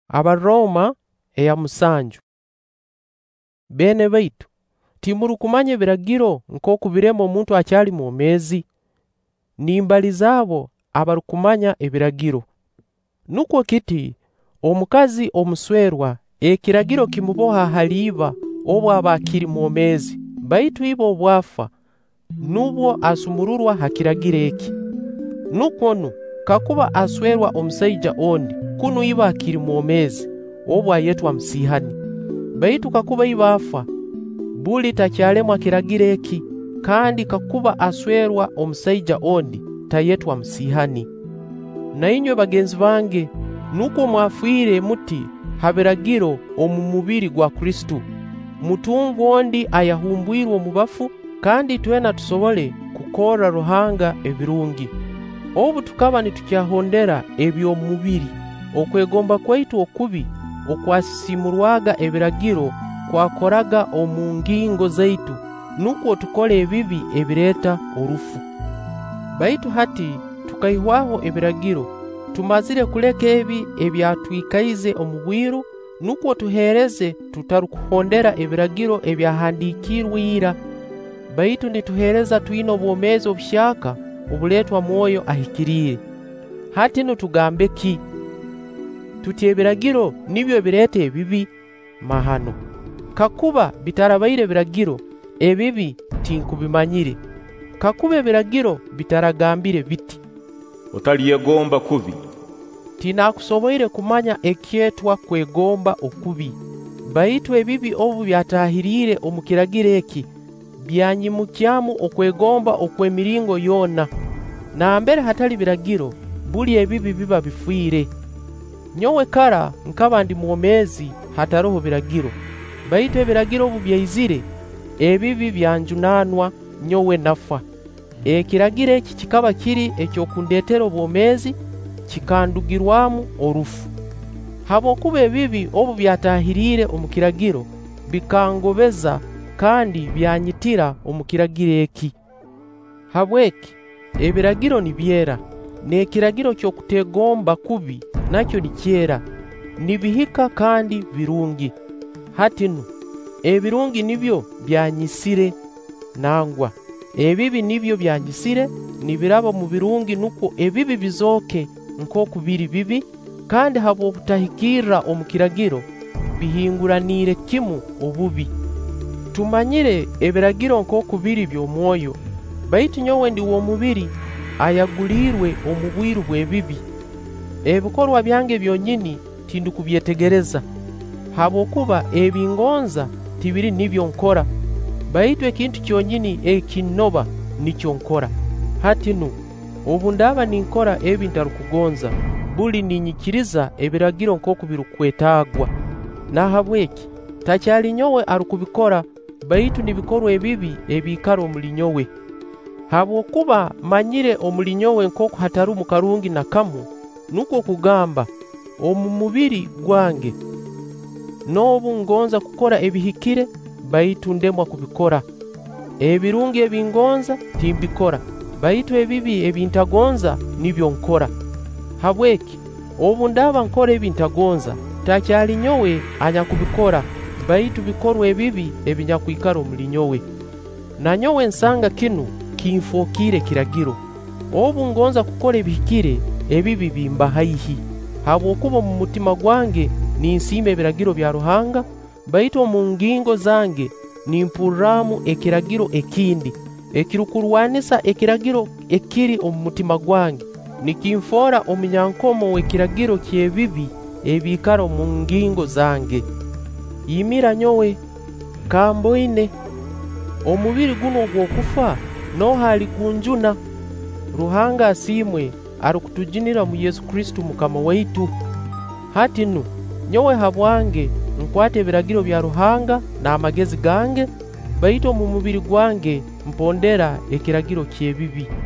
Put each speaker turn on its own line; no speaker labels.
Abaroma eya musanju. Bene baitu, timurukumanye ebiragiro nk'oku birema omuntu akyali mwomeezi. Nimbali zabo abarukumanya ebiragiro. Nukwo kiti omukazi omuswerwa ekiragiro kimuboha haliba obwo aba akiri mwomeezi, baitu ibo obwafa nubwo asumururwa hakiragire eki. Nukwonu kakuba aswerwa omusaija ondi kunu iba akiri mwomeezi obwo ayetwa msihani, baitu kakuba iba afa buli takyalemwa kiragire eki, kandi kakuba aswerwa omusaija ondi tayetwa msihani. Na inywe bagenzi bange, nuko mwafire muti habiragiro omu mubiri gwa Kristo, mutungu ondi ayahumbwirwe mu bafu, kandi twena tusobole kukora Ruhanga ebirungi. Obu tukaba nitukyahondera ebyo mubiri, okwegomba kwaitu okubi okwasisimurwaga ebiragiro kwakoraga omu ngingo zaitu, nukwo tukole ebibi ebireta orufu. Baitu hati tukaihwaho ebiragiro, tumazire kuleka ebi ebyatwikaize omu bwiru, nukwo tuhereze tutarukuhondera ebiragiro ebyahandikirwe ira, baitu nituhereza twine obwomeezi obushaka obuletwa mwoyo ahikirire. Hati nutugambe ki? Tuti ebiragiro nibyo bireta ebibi? Mahano! Kakuba bitarabaire ebiragiro, ebibi tinkubimanyire. Kakuba ebiragiro bitaragambire biti,
otaliyegomba kubi,
tinakusoboire kumanya ekyetwa kwegomba okubi. Baitu ebibi obu byatahirire omu kiragiro eki, byanyimukyamu okwegomba okwemiringo yona. Na mbere hatali biragiro, buli ebibi biba bifwire. Nyowe kara nkaba ndi mwomeezi hataroho biragiro, baitu ebiragiro obu byaizire, ebibi byanjunanwa nyowe nafa. Ekiragiro eki kikaba kiri ekyokundetera obwomeezi, kikandugirwamu orufu. Habwokuba ebibi obu byatahirire omu kiragiro, bikangobeza kandi byanyitira omu kiragiro eki. Habweki ebiragiro nibyera, n'ekiragiro ky'okutegomba kubi nakyo nikyera, nibihika kandi birungi. Hatinu ebirungi nibyo byanyisire, nangwa ebibi nibyo byanyisire nibiraba mu birungi, nukwo ebibi bizoke nk'oku biri bibi, kandi habw'okutahikirra omu kiragiro bihinguranire kimu obubi. Tumanyire ebiragiro nk'oku biri by'omwoyo, baitu nyowe ndi w'omubiri ayagulirwe omu bwiru bw'ebibi. Ebikorwa byange byonyini tindukubyetegereza, habwokuba ebingonza tibiri nibyo nkora, baitu ekintu kyonyini ekinnoba nikyo nkora. Hatinu obu ndaba ninkora ebi ntarukugonza, buli ninyikiriza ebiragiro nk'oku birukwetagwa. Nahabweki takyali nyowe arukubikora, baitu nibikorwa ebibi ebikara omuli nyowe. Habwokuba manyire omuli nyowe nk'oku hatari mu karungi na kamu, nukwo kugamba omu mubiri gwange n'obu ngonza kukora ebihikire, baitu ndemwa kubikora. Ebirungi ebingonza timbikora, baitu ebibi ebintagonza nibyo nkora. Habweki obu ndaba nkora ebintagonza, takyali nyowe anyakubikora, baitu bikorwa ebibi ebinyakwikara omuli nyowe. Na nyowe nsanga kinu kinfokire kiragiro. Obu ngonza kukora ebihikire, ebibi bimba haihi. Habwokuba mu mutima gwange ninsima ebiragiro bya Ruhanga, baitu omu ngingo zange nimpurramu ekiragiro ekindi ekirukurwanisa ekiragiro ekiri omu mutima gwange, nikimfora omunyankomo w'ekiragiro ky'ebibi ebikara omu ngingo zange. Yimira nyowe kamboine omubiri guno ogw'okufa nohali kunjuna. Ruhanga asimwe arukutujinira mu Yesu Kristo Mukama waitu. Hatinu nyowe habwange nkwate ebiragiro bya Ruhanga n'amagezi gange, baitu mu mubiri gwange mpondera ekiragiro ky'ebibi.